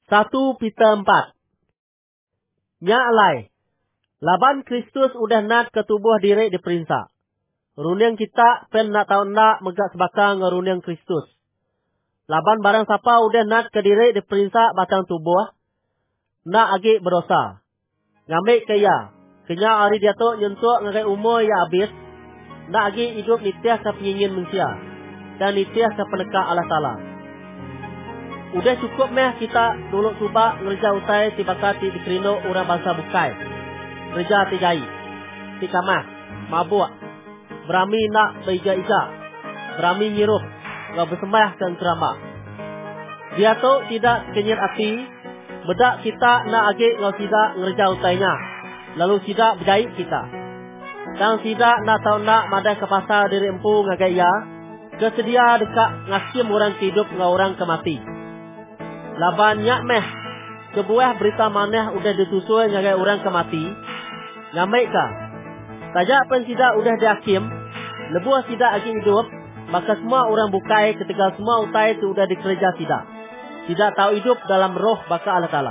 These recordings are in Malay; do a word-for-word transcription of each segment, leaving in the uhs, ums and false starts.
Satu Peter empat. Nya alai. Laban Kristus udah nat ke tubuh diri diperinsak. Runiang kita pen nak tahu nak megak sebakang ngeruniang Kristus. Laban barang siapa udah nat ke diri diperinsak batang tubuh, nak agi berdosa. Ngambil kaya, kenya hari dia tu nyentuh ngagai umur ya habis, nak agi hidup nitiah ke penyingin manusia, dan nitiah ke peneka Allah Ta'ala. Udah cukup meh kita dulu cuba ngerja utai tibaka ti dikerino orang bangsa bukai. Ngerja ti jai, ti kamah, mabuk, berami nak beiga-iga, berami nyirup, ngau bersembah dan ceramah. Dia tu tidak kenyir hati, bedak kita nak agi ngau tidak ngerja utainya, lalu tidak berjahit kita. Dan tidak nak tahu nak madai ke pasar diri empu ngagai ya, kesedia dekat ngasim orang hidup ngau orang kemati. Laban nyak meh, kebuah berita maneh udah ditusul ngagai orang kemati, ngamai ka. Tajak pen tidak udah dihakim, lebuah tidak lagi hidup, maka semua orang bukai ketika semua utai itu udah dikerja tidak. Tidak tahu hidup dalam roh baka Allah Ta'ala.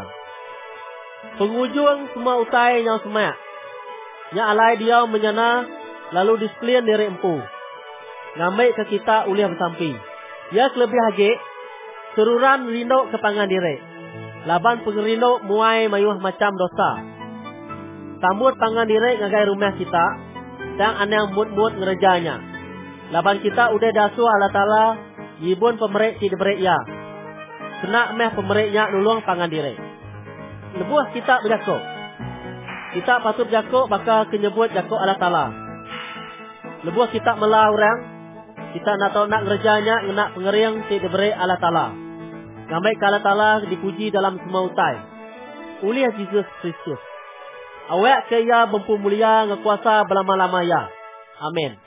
Pengujung semua utai yang semak. Nya alai dia menyana, lalu disekalian diri empu. Ngamai ke kita uliah bersampi. Ya kelebih hagi, seruran rindok ke pangan diri. Laban pengerindok muai mayuh macam dosa. Sambut pangan diri ngagai rumah kita, dan anang mut-mut ngerejanya. Laban kita udah dasuh Allah Ta'ala, yibun pemerik si diberik ya. Kena meh pemeriknya nulung pangan diri. Lebuah kita berjakuk. Kita patut jakuk bakal kenyebut jakuk Allah Ta'ala. Lebuah kita melah orang, kita nak tahu nak ngerejanya, nak pengering si diberik Allah Ta'ala. Ngamai Allah Ta'ala dipuji dalam semua utai. Uliah Yesus Kristus. Awak kaya bempu mulia ngekuasa belama-lama ya. Amin.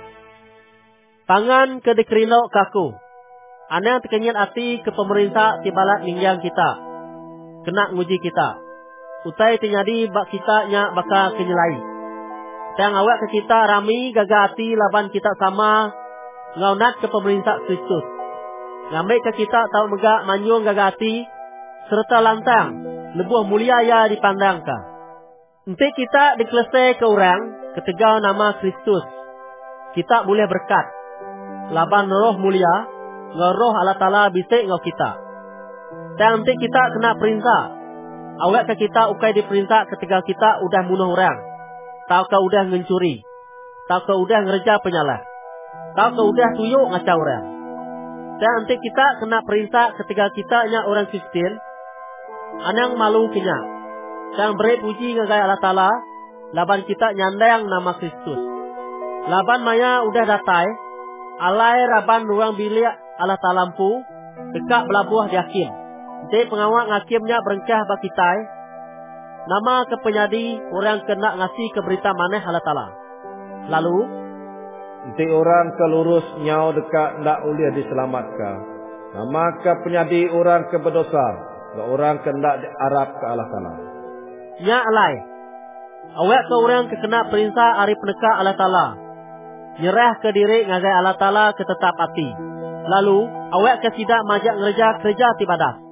Pangan ke dikerino kaku. Anang terkenyat hati ke pemerintah tibalat mingyang kita. Kena nguji kita. Utai terjadi bak kita nya bakal kenyelai. Tang awak ke kita rami gaga hati laban kita sama ngaunat ke pemerintah Kristus. Ngambil ke kita tahu megak manyung gaga hati serta lantang lebuh mulia ya dipandang ka. Nanti kita dikelesai ke orang ketegau nama Kristus. Kita boleh berkat. Laban roh mulia, ngeroh Allah Ta'ala bisik ngau kita. Dan nanti kita kena perintah. Awak ke kita ukai diperintah ketika kita udah bunuh orang. Tau ke udah ngencuri. Tau ke udah ngerja penyalah. Tau ke udah tuyuk ngacau orang. Dan nanti kita kena perintah ketika kita nya orang Kristen. Anang malu kenyang. Dan beri puji ngagai Allah Ta'ala, laban kita nyandang nama Kristus. Laban maya udah datai, alai raban ruang bilik Allah Ta'ala lampu, dekat belabuh dihakim. Jadi pengawak ngakimnya berengkah bagi kita, nama kepenyadi orang kena ngasih keberita maneh Allah Ta'ala. Lalu, nanti orang kelurus nyau dekat ndak uliah diselamatkan. Nama kepenyadi orang keberdosa, ndak orang kena diarap ke Allah Ta'ala. Nya alai. Awak ke orang kekena perintah ari peneka Allah Ta'ala. Nyerah ke diri ngagai Allah Ta'ala ketetap hati. Lalu, awak ke tidak majak ngerja kerja tibadas.